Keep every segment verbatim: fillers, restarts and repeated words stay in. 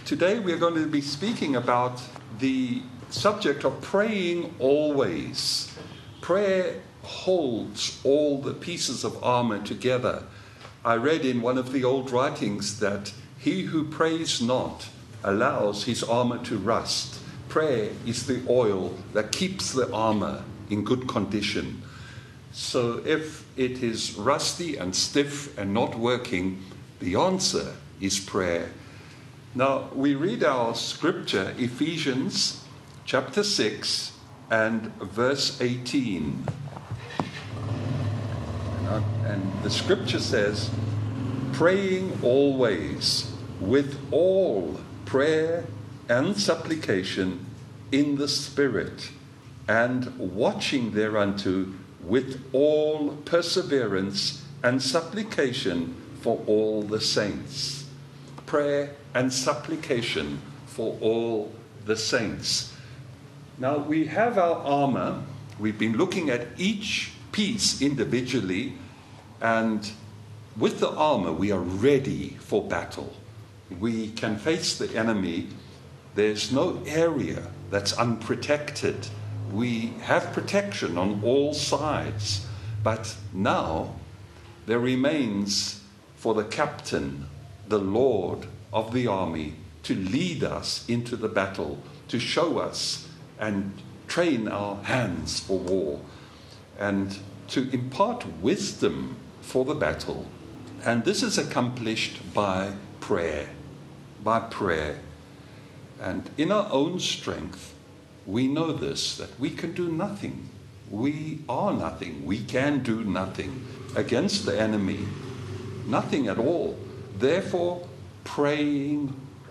Today we're going to be speaking about the subject of praying always. Prayer holds all the pieces of armor together. I read in one of the old writings that he who prays not allows his armor to rust. Prayer is the oil that keeps the armor in good condition. So if it is rusty and stiff and not working, the answer is prayer. Now, we read our scripture, Ephesians chapter six and verse eighteen. And the scripture says, praying always with all prayer and supplication in the Spirit, and watching thereunto with all perseverance and supplication for all the saints. Prayer and supplication for all the saints. Now we have our armor. We've been looking at each piece individually, and with the armor we are ready for battle. We can face the enemy. There's no area that's unprotected. We have protection on all sides. But now there remains for the captain, the Lord of the army, to lead us into the battle, to show us and train our hands for war, and to impart wisdom for the battle. And this is accomplished by prayer, by prayer. And in our own strength, we know this, that we can do nothing. We are nothing. We can do nothing against the enemy. Nothing at all. Therefore, praying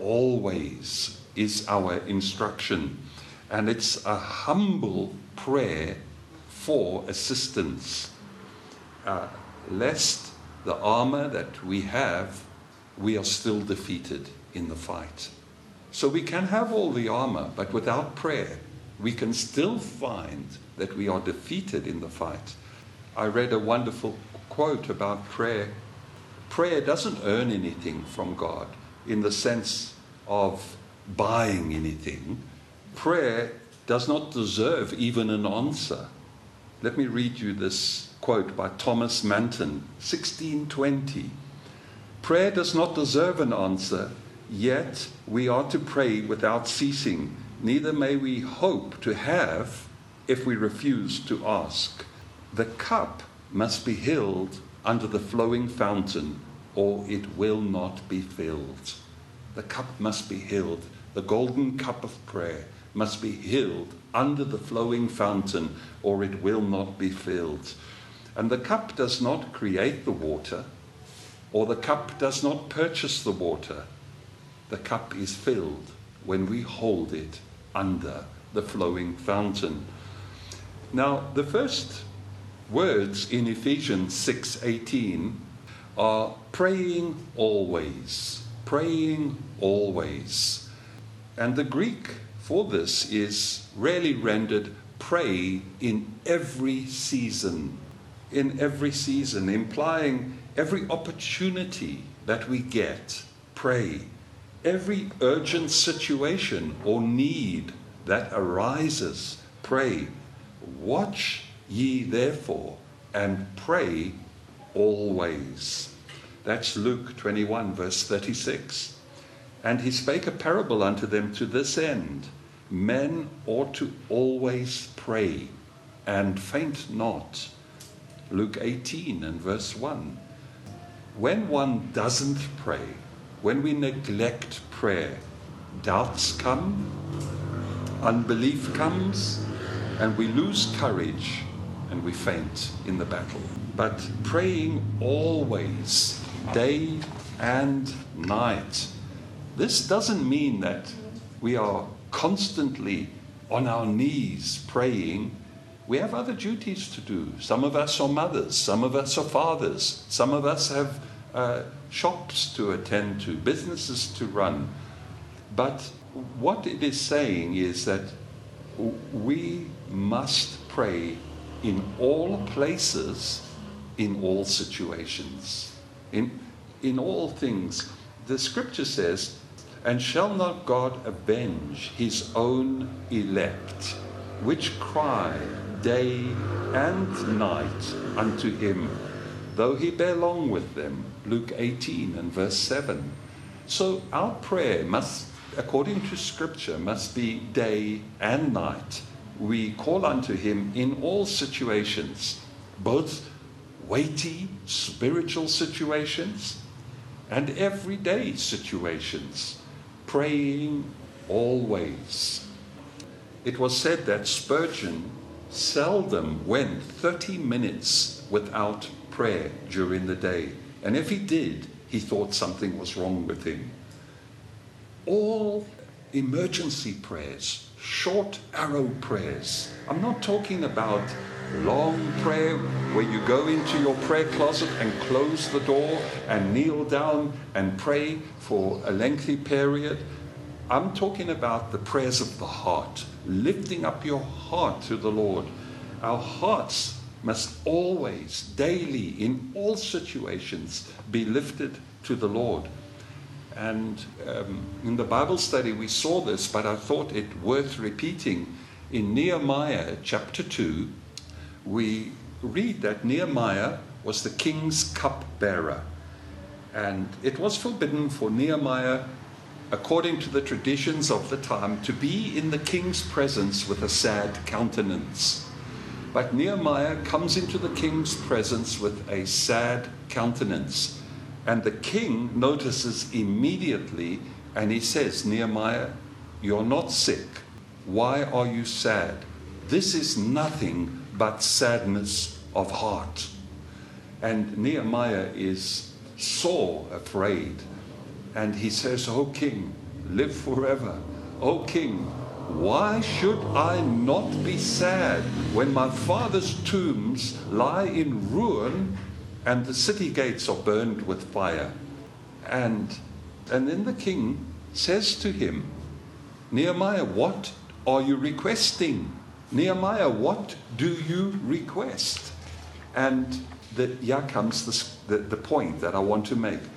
always is our instruction. And it's a humble prayer for assistance. Uh, lest the armor that we have, we are still defeated in the fight. So we can have all the armor, but without prayer, we can still find that we are defeated in the fight. I read a wonderful quote about prayer. Prayer doesn't earn anything from God in the sense of buying anything. Prayer does not deserve even an answer. Let me read you this quote by Thomas Manton, sixteen twenty. Prayer does not deserve an answer, yet we are to pray without ceasing. Neither may we hope to have if we refuse to ask. The cup must be held under the flowing fountain, or it will not be filled. The cup must be held. The golden cup of prayer must be held under the flowing fountain, or it will not be filled. And the cup does not create the water, or the cup does not purchase the water. The cup is filled when we hold it under the flowing fountain. Now, the first words in Ephesians six eighteen are praying always, praying always. And the Greek for this is rarely rendered pray in every season, in every season, implying every opportunity that we get, pray. Every urgent situation or need that arises, pray. Watch ye therefore and pray always. That's Luke twenty-one, verse thirty-six. And he spake a parable unto them to this end: men ought to always pray and faint not. Luke eighteen and verse one. When one doesn't pray, when we neglect prayer, doubts come, unbelief comes, and we lose courage and we faint in the battle. But praying always, day and night. This doesn't mean that we are constantly on our knees praying. We have other duties to do. Some of us are mothers, some of us are fathers, some of us have uh, shops to attend to, businesses to run. But what it is saying is that we must pray in all places, in all situations, in, in all things. The scripture says, And shall not God avenge his own elect, which cry day and night unto him, though he bear long with them? Luke eighteen and verse seven. So our prayer must, according to Scripture, must be day and night. We call unto him in all situations, both weighty spiritual situations and everyday situations, praying always. It was said that Spurgeon seldom went thirty minutes without prayer during the day. And if he did, he thought something was wrong with him. All emergency prayers, short arrow prayers. I'm not talking about long prayer where you go into your prayer closet and close the door and kneel down and pray for a lengthy period. I'm talking about the prayers of the heart, lifting up your heart to the Lord. Our hearts must always, daily, in all situations, be lifted to the Lord. And um, in the Bible study we saw this, but I thought it worth repeating. In Nehemiah chapter two, we read that Nehemiah was the king's cupbearer. And it was forbidden for Nehemiah, according to the traditions of the time, to be in the king's presence with a sad countenance. But Nehemiah comes into the king's presence with a sad countenance. And the king notices immediately, and he says, Nehemiah, you're not sick. Why are you sad? This is nothing but sadness of heart. And Nehemiah is sore afraid. And he says, O king, live forever. O king, why should I not be sad when my father's tombs lie in ruin and the city gates are burned with fire? And, and then the king says to him, Nehemiah, what are you requesting? Nehemiah, what do you request? And the, here comes the, the, the point that I want to make.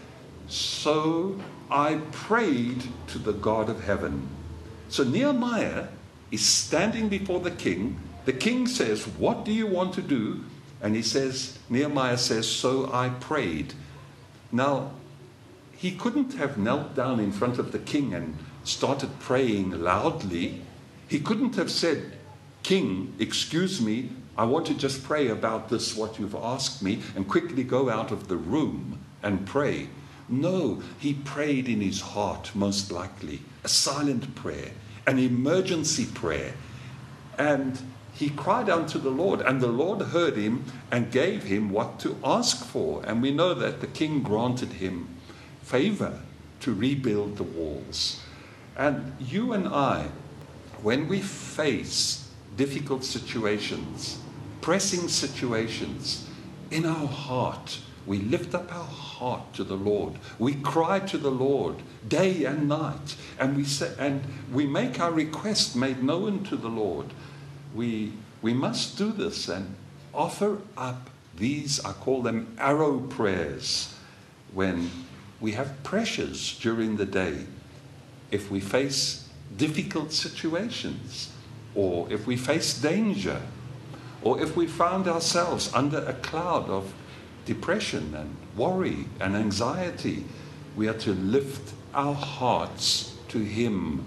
So I prayed to the God of heaven. So Nehemiah is standing before the king. The king says, what do you want to do? And he says, Nehemiah says, so I prayed. Now, he couldn't have knelt down in front of the king and started praying loudly. He couldn't have said, King, excuse me, I want to just pray about this, what you've asked me, and quickly go out of the room and pray. No, he prayed in his heart, most likely. A silent prayer, an emergency prayer. And he cried unto the Lord, and the Lord heard him and gave him what to ask for. And we know that the king granted him favor to rebuild the walls. And you and I, when we face difficult situations, pressing situations, in our heart, we lift up our heart to the Lord. We cry to the Lord day and night, and we say, and we make our request made known to the Lord. We we must do this and offer up these, I call them arrow prayers, when we have pressures during the day. If we face difficult situations, or if we face danger, or if we found ourselves under a cloud of depression and worry and anxiety, we are to lift our hearts to Him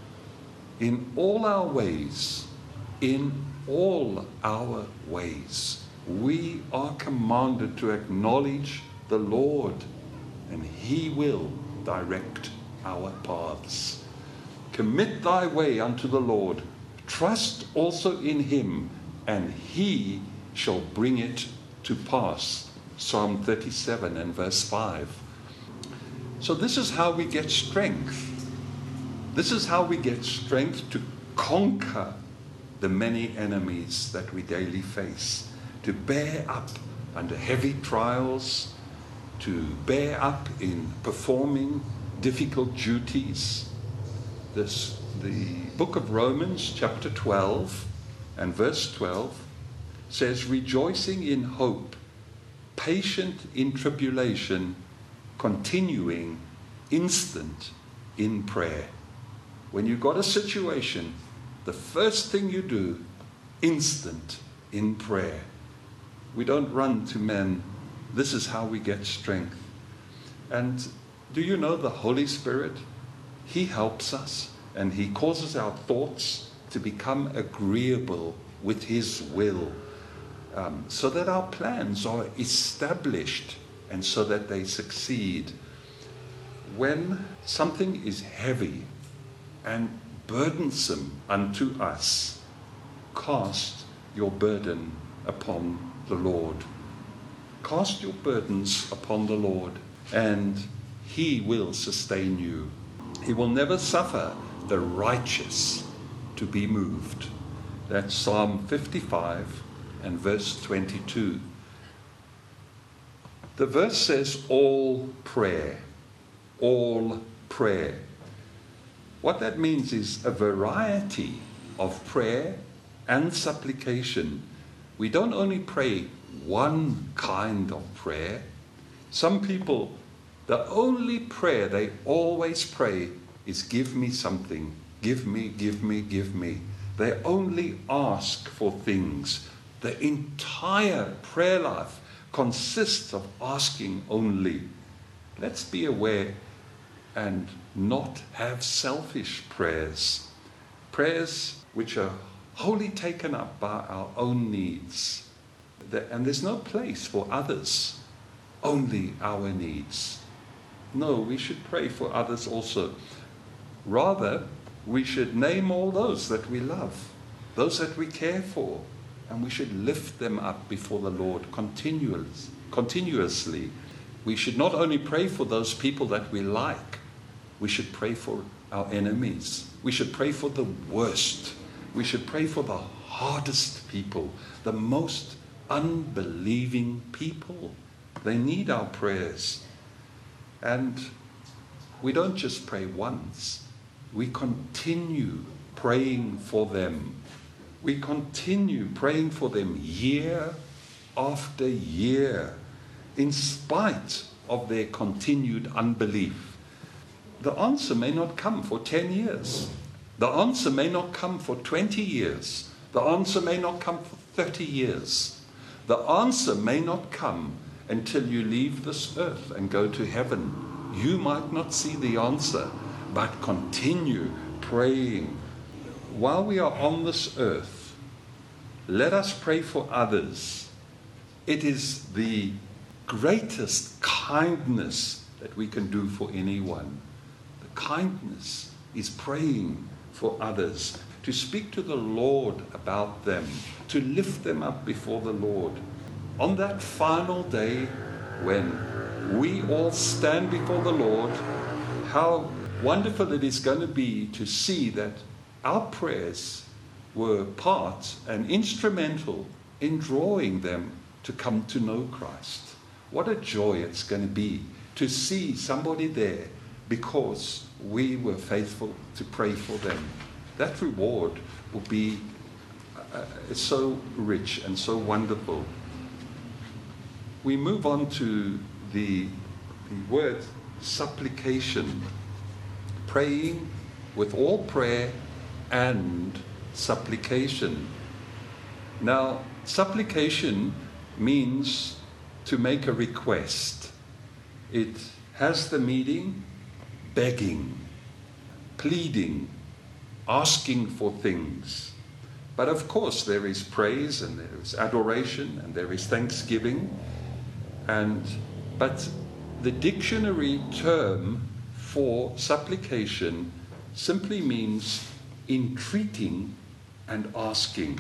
in all our ways. In all our ways, we are commanded to acknowledge the Lord, and He will direct our paths. Commit thy way unto the Lord. Trust also in Him, and He shall bring it to pass. Psalm thirty-seven and verse five. So this is how we get strength. This is how we get strength to conquer the many enemies that we daily face, to bear up under heavy trials, to bear up in performing difficult duties. This, the book of Romans, chapter twelve and verse twelve, says, rejoicing in hope, patient in tribulation, continuing instant in prayer. When you've got a situation, the first thing you do, instant in prayer. We don't run to men. This is how we get strength. And do you know the Holy Spirit? He helps us and he causes our thoughts to become agreeable with his will, um, so that our plans are established and so that they succeed. When something is heavy and burdensome unto us, cast your burden upon the Lord. Cast your burdens upon the Lord, and he will sustain you. He will never suffer the righteous to be moved. That's Psalm fifty-five and verse twenty-two. The verse says all prayer, all prayer. What that means is a variety of prayer and supplication. We don't only pray one kind of prayer. Some people, the only prayer they always pray is give me something, give me, give me, give me. They only ask for things. The entire prayer life consists of asking only. Let's be aware and not have selfish prayers. Prayers which are wholly taken up by our own needs. And there's no place for others, only our needs. No, we should pray for others also. Rather, we should name all those that we love, those that we care for, and we should lift them up before the Lord continuous, continuously. We should not only pray for those people that we like, we should pray for our enemies. We should pray for the worst. We should pray for the hardest people, the most unbelieving people. They need our prayers. And we don't just pray once. We continue praying for them. We continue praying for them year after year, in spite of their continued unbelief. The answer may not come for ten years. The answer may not come for twenty years. The answer may not come for thirty years. The answer may not come until you leave this earth and go to heaven. You might not see the answer, but continue praying. While we are on this earth, let us pray for others. It is the greatest kindness that we can do for anyone. The kindness is praying for others, to speak to the Lord about them, to lift them up before the Lord. On that final day when we all stand before the Lord, how wonderful it is going to be to see that our prayers were part and instrumental in drawing them to come to know Christ. What a joy it's going to be to see somebody there because we were faithful to pray for them. That reward will be uh, so rich and so wonderful. We move on to the, the word supplication. Praying with all prayer and supplication. Now, supplication means to make a request. It has the meaning begging, pleading, asking for things. But of course there is praise and there is adoration and there is thanksgiving. And but the dictionary term for supplication simply means entreating and asking.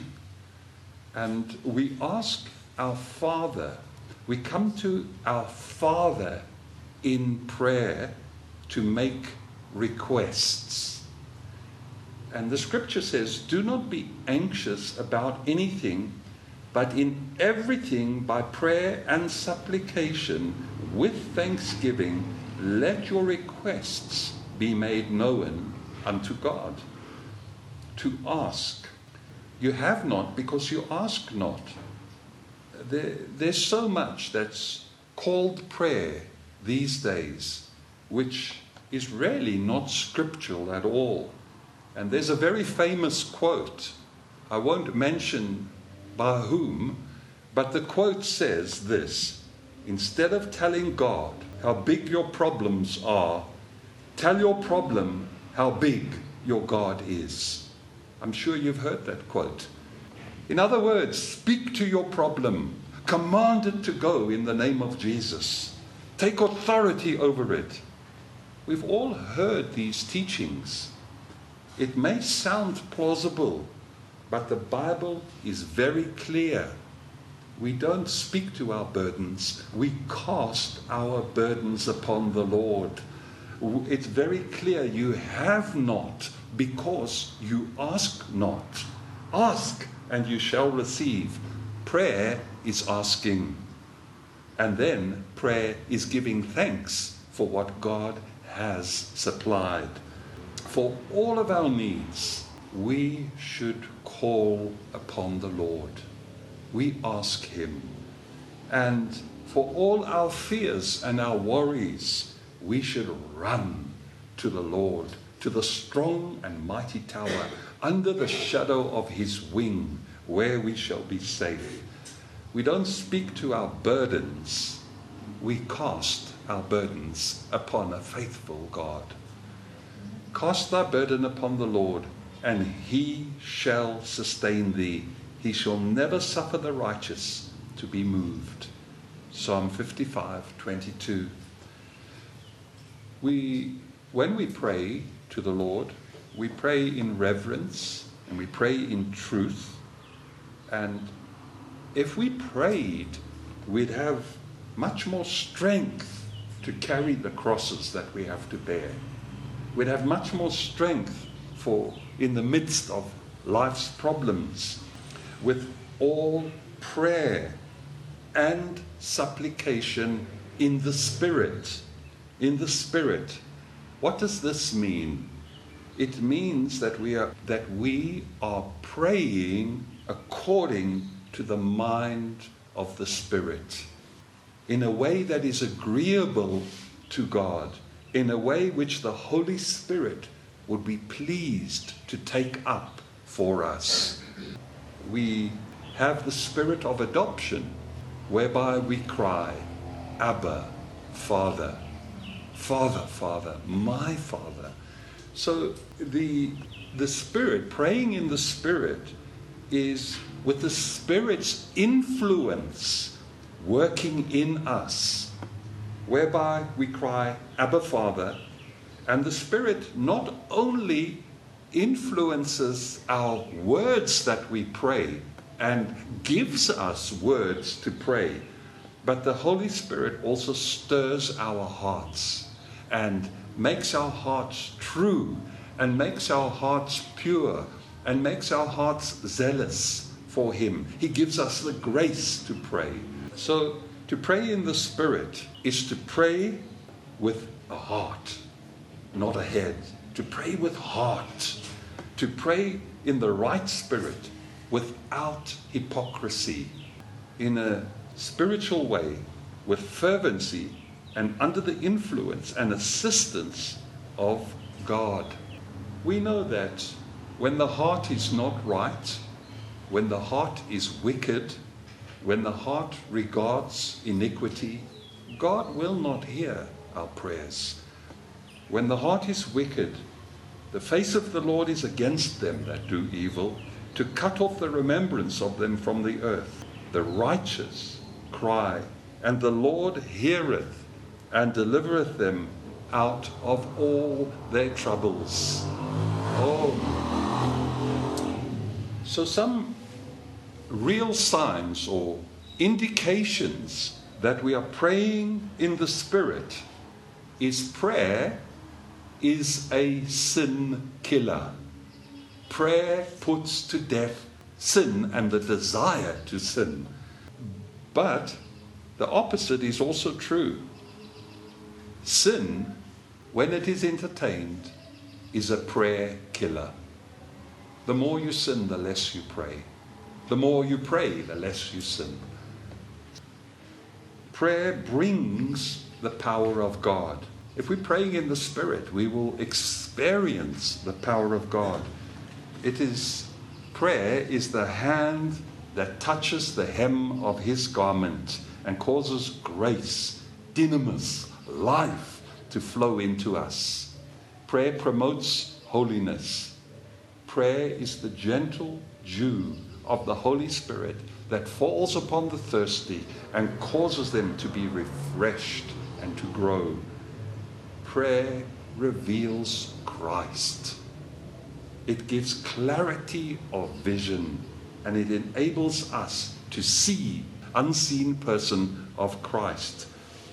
And we ask our Father, we come to our Father in prayer to make requests. And the scripture says, do not be anxious about anything, but in everything by prayer and supplication with thanksgiving, let your requests be made known unto God. To ask. You have not because you ask not. There, there's so much that's called prayer these days, which is really not scriptural at all. And there's a very famous quote. I won't mention by whom, but the quote says this: instead of telling God how big your problems are, tell your problem how big your God is. I'm sure you've heard that quote. In other words, speak to your problem. Command it to go in the name of Jesus. Take authority over it. We've all heard these teachings. It may sound plausible, but the Bible is very clear. We don't speak to our burdens. We cast our burdens upon the Lord. It's very clear. You have not because you ask not. Ask and you shall receive. Prayer is asking. And then prayer is giving thanks for what God has supplied. For all of our needs, we should call upon the Lord. We ask him. And for all our fears and our worries, we should run to the Lord, to the strong and mighty tower, under the shadow of his wing, where we shall be safe. We don't speak to our burdens. We cast our burdens upon a faithful God. Cast thy burden upon the Lord, and he shall sustain thee. He shall never suffer the righteous to be moved. Psalm fifty-five, twenty-two. We, when we pray to the Lord, we pray in reverence and we pray in truth. And if we prayed, we'd have much more strength to carry the crosses that we have to bear. We'd have much more strength for in the midst of life's problems. With all prayer and supplication in the Spirit. In the Spirit. What does this mean? It means that we are that we are praying according to the mind of the Spirit, in a way that is agreeable to God, in a way which the Holy Spirit would be pleased to take up for us. We have the spirit of adoption, whereby we cry, Abba, Father, Father, Father, my Father. So the, the Spirit, praying in the Spirit, is with the Spirit's influence working in us, whereby we cry, Abba, Father, and the Spirit not only influences our words that we pray and gives us words to pray, but the Holy Spirit also stirs our hearts and makes our hearts true and makes our hearts pure and makes our hearts zealous for him. He gives us the grace to pray. So to pray in the Spirit is to pray with a heart, not a head. To pray with heart. To pray in the right spirit, without hypocrisy, in a spiritual way, with fervency, and under the influence and assistance of God. We know that when the heart is not right, when the heart is wicked, when the heart regards iniquity, God will not hear our prayers. When the heart is wicked, the face of the Lord is against them that do evil, to cut off the remembrance of them from the earth. The righteous cry, and the Lord heareth, and delivereth them out of all their troubles. Oh. So some real signs or indications that we are praying in the Spirit is prayer is a sin killer. Prayer puts to death sin and the desire to sin. But the opposite is also true. Sin, when it is entertained, is a prayer killer. The more you sin, the less you pray. The more you pray, the less you sin. Prayer brings the power of God. If we're praying in the Spirit, we will experience the power of God. It is, prayer is the hand that touches the hem of his garment and causes grace, dynamis, life to flow into us. Prayer promotes holiness. Prayer is the gentle dew of the Holy Spirit that falls upon the thirsty and causes them to be refreshed and to grow. Prayer reveals Christ. It gives clarity of vision, and it enables us to see unseen person of Christ.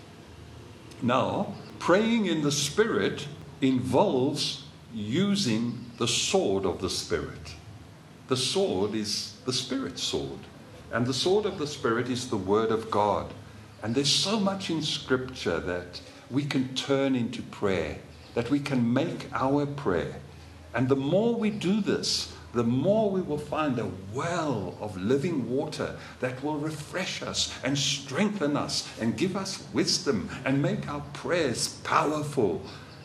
Now, praying in the Spirit involves using the sword of the Spirit. The sword is the Spirit's sword, and the sword of the Spirit is the Word of God. And there's so much in Scripture that we can turn into prayer, that we can make our prayer. And the more we do this, the more we will find a well of living water that will refresh us and strengthen us and give us wisdom and make our prayers powerful.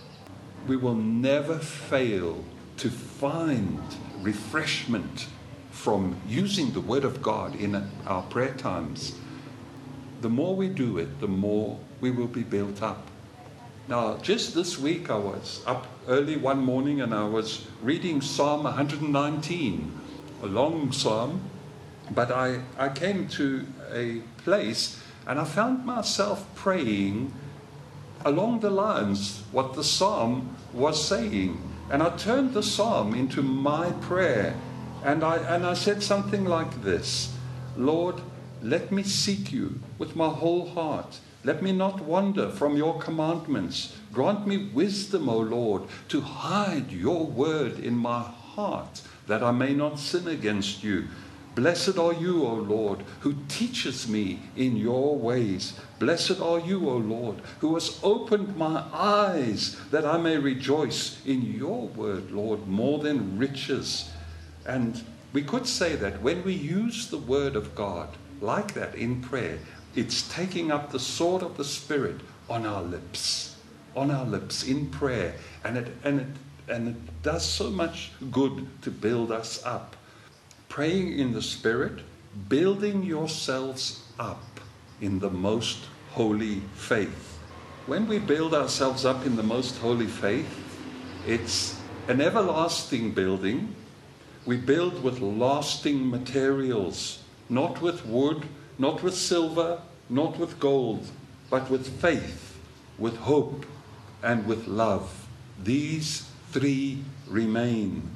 We will never fail to find refreshment from using the Word of God in our prayer times. The more we do it, the more we will be built up. Now, just this week I was up early one morning and I was reading Psalm one hundred nineteen, a long psalm, but I, I came to a place and I found myself praying along the lines what the psalm was saying. And I turned the psalm into my prayer, and I, and I said something like this: Lord, let me seek you with my whole heart. Let me not wander from your commandments. Grant me wisdom, O Lord, to hide your word in my heart, that I may not sin against you. Blessed are you, O Lord, who teaches me in your ways. Blessed are you, O Lord, who has opened my eyes, that I may rejoice in your word, Lord, more than riches. And we could say that when we use the word of God like that in prayer, it's taking up the sword of the Spirit on our lips, on our lips in prayer. And it, and it, and it does so much good to build us up. Praying in the Spirit, building yourselves up in the most holy faith. When we build ourselves up in the most holy faith, it's an everlasting building. We build with lasting materials, not with wood, not with silver, not with gold, but with faith, with hope, and with love. These three remain.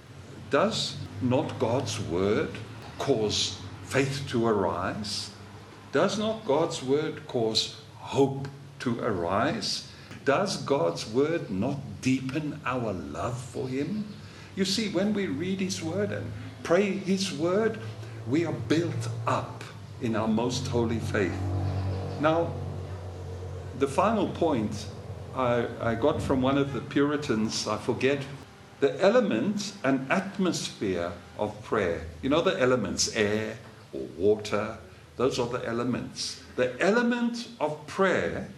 Does not God's word cause faith to arise? Does not God's word cause hope to arise? Does God's word not deepen our love for him? You see, when we read his word and pray his word, we are built up in our most holy faith. Now, the final point I, I got from one of the Puritans, I forget, the element and atmosphere of prayer. You know the elements, air or water, those are the elements. The element of prayer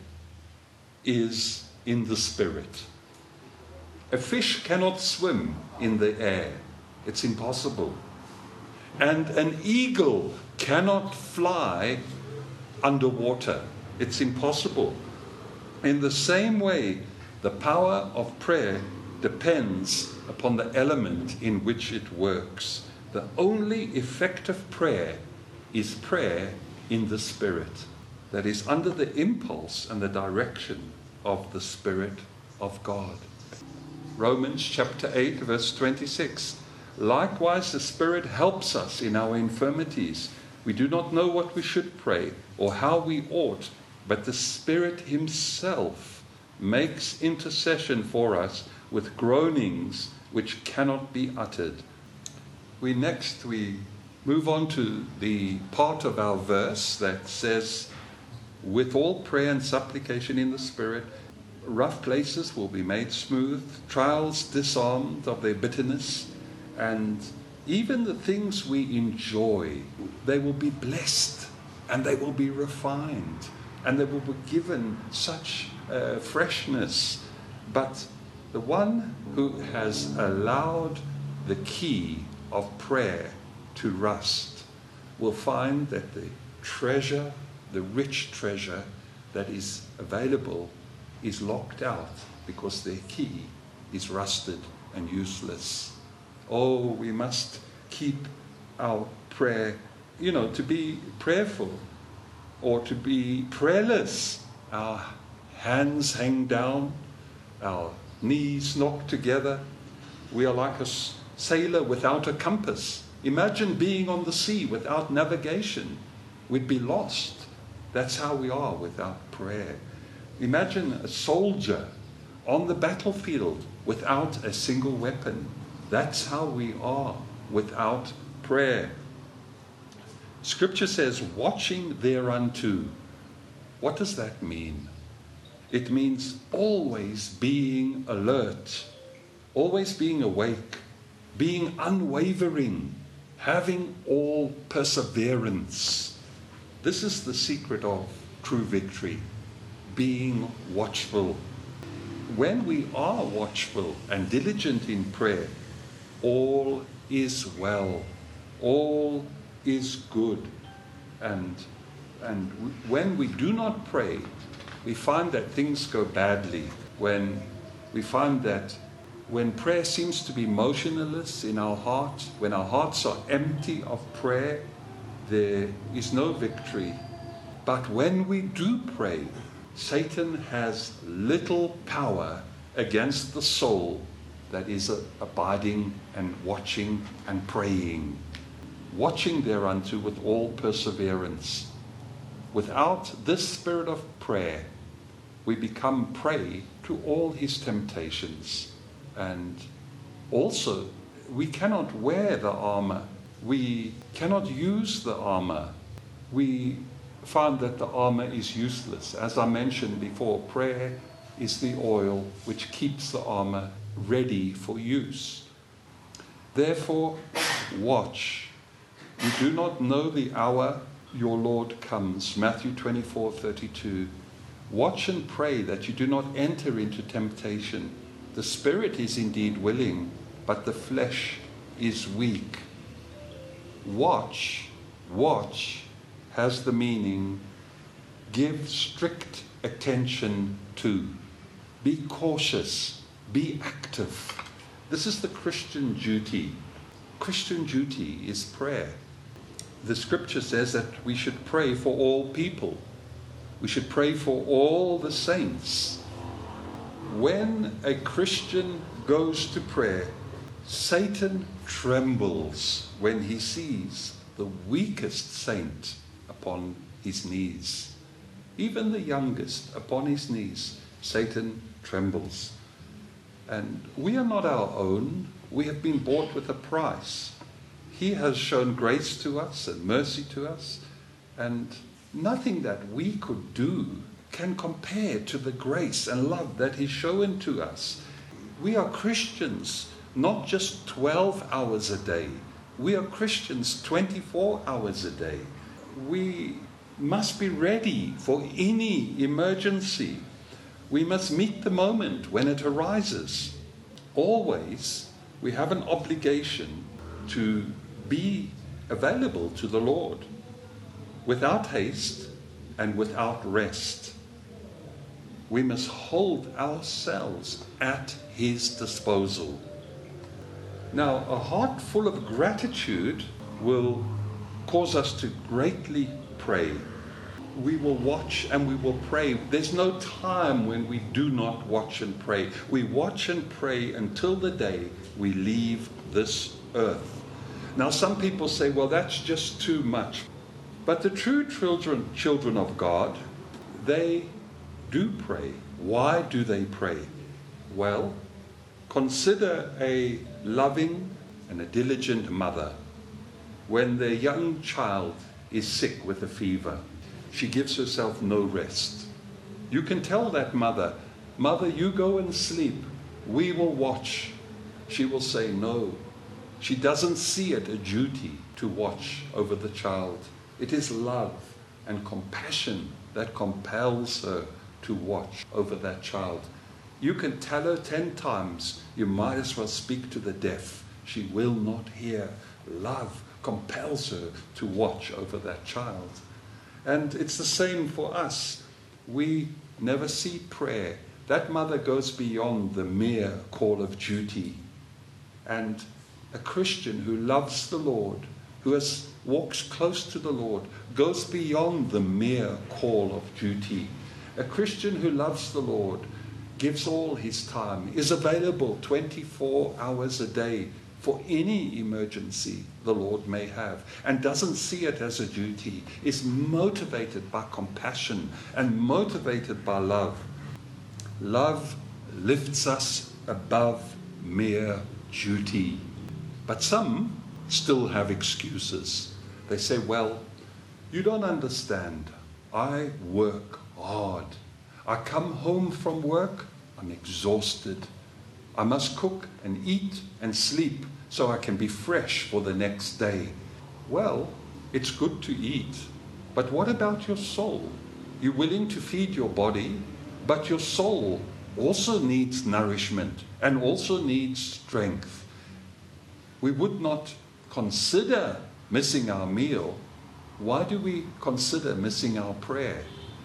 is in the Spirit. A fish cannot swim in the air. It's impossible. And an eagle cannot fly underwater. It's impossible. In the same way, the power of prayer depends upon the element in which it works. The only effective prayer is prayer in the Spirit, that is under the impulse and the direction of the Spirit of God. Romans chapter eight, verse twenty-six. Likewise, the Spirit helps us in our infirmities. We do not know what we should pray or how we ought, but the Spirit himself makes intercession for us with groanings which cannot be uttered. We next, we move on to the part of our verse that says, with all prayer and supplication in the Spirit, rough places will be made smooth, trials disarmed of their bitterness, and even the things we enjoy, they will be blessed and they will be refined and they will be given such uh, freshness. But the one who has allowed the key of prayer to rust will find that the treasure, the rich treasure that is available is locked out because their key is rusted and useless. Oh, we must keep our prayer, you know, to be prayerful or to be prayerless. Our hands hang down, our knees knocked together. We are like a sailor without a compass. Imagine being on the sea without navigation. We'd be lost. That's how we are without prayer. Imagine a soldier on the battlefield without a single weapon. That's how we are without prayer. Scripture says, watching thereunto. What does that mean? It means always being alert, always being awake, being unwavering, having all perseverance. This is the secret of true victory, being watchful. When we are watchful and diligent in prayer, all is well, all is good. And, and when we do not pray, we find that things go badly. When we find that when prayer seems to be motionless in our heart, when our hearts are empty of prayer, there is no victory. But when we do pray, Satan has little power against the soul that is abiding and watching and praying. Watching thereunto with all perseverance. Without this spirit of prayer, we become prey to all his temptations. And also, we cannot wear the armor. We cannot use the armor. We find that the armor is useless. As I mentioned before, prayer is the oil which keeps the armor ready for use. Therefore, watch. You do not know the hour your Lord comes. Matthew twenty-four thirty-two. Watch and pray that you do not enter into temptation. The spirit is indeed willing, but the flesh is weak. Watch, watch has the meaning give strict attention to. Be cautious, be active. This is the Christian duty. Christian duty is prayer. The scripture says that we should pray for all people. We should pray for all the saints. When a Christian goes to prayer, Satan trembles when he sees the weakest saint upon his knees. Even the youngest upon his knees, Satan trembles. And we are not our own. We have been bought with a price. He has shown grace to us and mercy to us, and nothing that we could do can compare to the grace and love that He's shown to us. We are Christians, not just twelve hours a day. We are Christians twenty-four hours a day. We must be ready for any emergency. We must meet the moment when it arises. Always, we have an obligation to be available to the Lord, without haste and without rest. We must hold ourselves at His disposal. Now, a heart full of gratitude will cause us to greatly pray. We will watch and we will pray. There's no time when we do not watch and pray. We watch and pray until the day we leave this earth. Now, some people say, well, that's just too much. But the true children, children of God, they do pray. Why do they pray? Well, consider a loving and a diligent mother. When their young child is sick with a fever, she gives herself no rest. You can tell that mother, Mother, you go and sleep. We will watch. She will say no. She doesn't see it a duty to watch over the child. It is love and compassion that compels her to watch over that child. You can tell her ten times, you might as well speak to the deaf. She will not hear. Love compels her to watch over that child. And it's the same for us. We never see prayer. That mother goes beyond the mere call of duty. And a Christian who loves the Lord, who has, walks close to the Lord, goes beyond the mere call of duty. A Christian who loves the Lord gives all his time, is available twenty-four hours a day for any emergency the Lord may have, and doesn't see it as a duty, is motivated by compassion and motivated by love. Love lifts us above mere duty. But some still have excuses. They say, well, you don't understand. I work hard. I come home from work, I'm exhausted. I must cook and eat and sleep so I can be fresh for the next day. Well, it's good to eat, but what about your soul? You're willing to feed your body, but your soul also needs nourishment and also needs strength. We would not consider missing our meal. Why do we consider missing our prayer?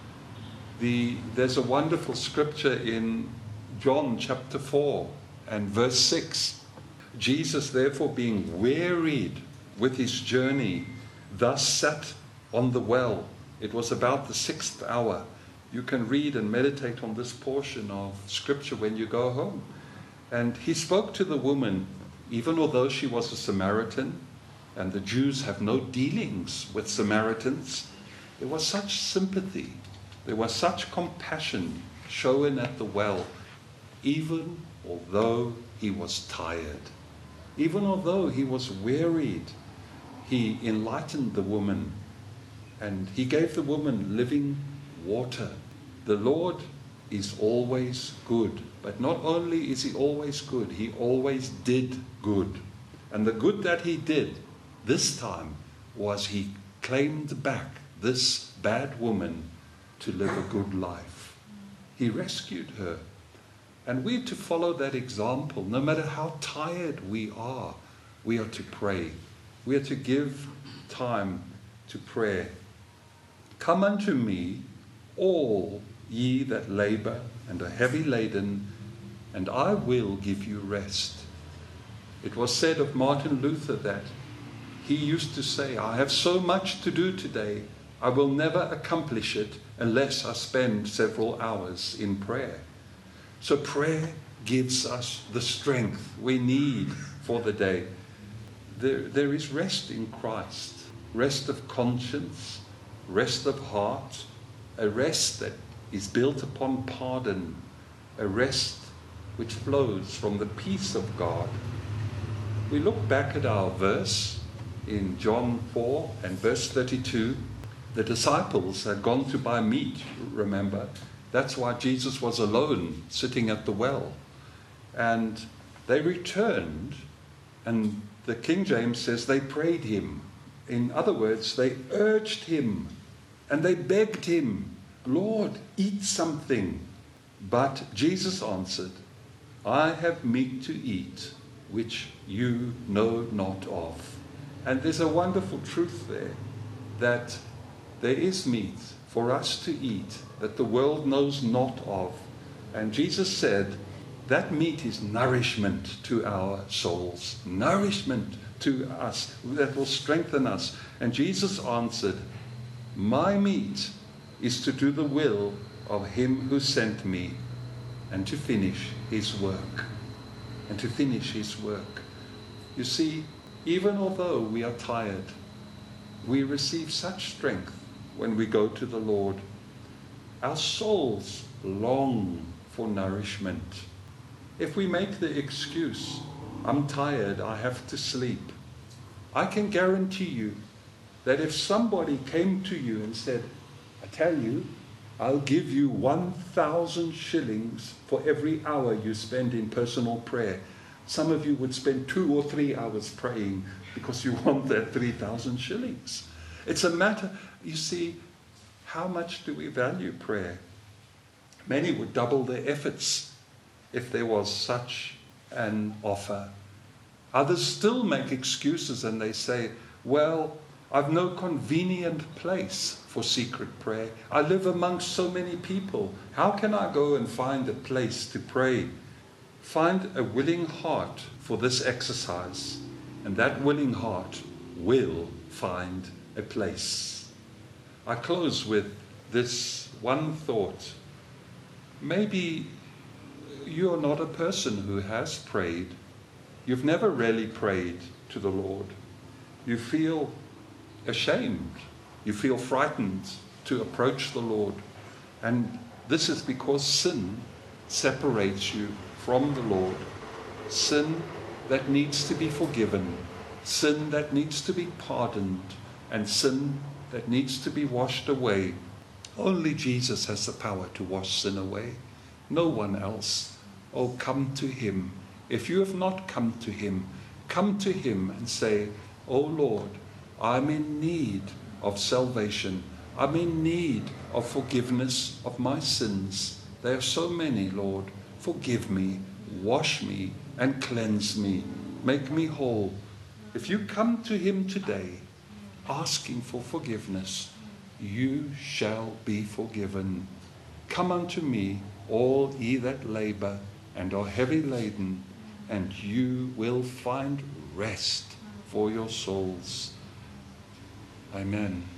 The, there's a wonderful scripture in John chapter four and verse six. Jesus, therefore, being wearied with his journey, thus sat on the well. It was about the sixth hour. You can read and meditate on this portion of scripture when you go home. And he spoke to the woman, even although she was a Samaritan, and the Jews have no dealings with Samaritans. There was such sympathy, there was such compassion shown at the well, even although he was tired, even although he was wearied. He enlightened the woman, and he gave the woman living water. The Lord is always good, but not only is he always good, he always did good. And the good that he did this time was he claimed back this bad woman to live a good life. He rescued her. And we're to follow that example. No matter how tired we are, we are to pray. We are to give time to prayer. Come unto me, all ye that labor and are heavy laden, and I will give you rest. It was said of Martin Luther that he used to say, I have so much to do today, I will never accomplish it unless I spend several hours in prayer. So prayer gives us the strength we need for the day. There, there is rest in Christ, rest of conscience, rest of heart, a rest that is built upon pardon, a rest which flows from the peace of God. We look back at our verse in John four and verse thirty-two. The disciples had gone to buy meat, remember. That's why Jesus was alone, sitting at the well. And they returned, and the King James says they prayed him. In other words, they urged him, and they begged him, Lord, eat something. But Jesus answered, I have meat to eat, which you know not of. And there's a wonderful truth there, that there is meat for us to eat that the world knows not of. And Jesus said, that meat is nourishment to our souls, nourishment to us, that will strengthen us. And Jesus answered, my meat is to do the will of him who sent me, and to finish his work. And to finish his work. You see, even although we are tired, we receive such strength when we go to the Lord. Our souls long for nourishment. If we make the excuse, I'm tired, I have to sleep, I can guarantee you that if somebody came to you and said, I tell you, I'll give you one thousand shillings for every hour you spend in personal prayer, some of you would spend two or three hours praying because you want that three thousand shillings. It's a matter, you see, how much do we value prayer? Many would double their efforts if there was such an offer. Others still make excuses and they say, well, I've no convenient place for secret prayer. I live amongst so many people. How can I go and find a place to pray? Find a willing heart for this exercise, and that willing heart will find a place. I close with this one thought. Maybe you're not a person who has prayed. You've never really prayed to the Lord. You feel ashamed. You feel frightened to approach the Lord. And this is because sin separates you from the Lord. Sin that needs to be forgiven. Sin that needs to be pardoned. And sin that needs to be washed away. Only Jesus has the power to wash sin away. No one else. Oh, come to him. If you have not come to him, come to him and say, oh Lord, I'm in need of salvation. I'm in need of forgiveness of my sins. There are so many, Lord. Forgive me, wash me, and cleanse me. Make me whole. If you come to him today, asking for forgiveness, you shall be forgiven. Come unto me, all ye that labor and are heavy laden, and you will find rest for your souls. Amen.